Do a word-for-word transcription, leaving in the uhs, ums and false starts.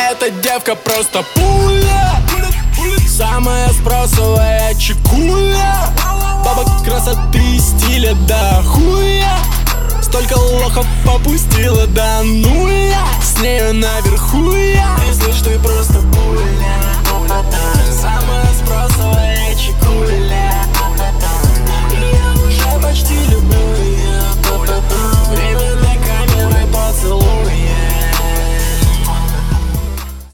Эта девка просто пуля, самая спросовая чекуля. Баба красоты и стиля до хуя, столько лохов попустила до нуля. С нею наверху я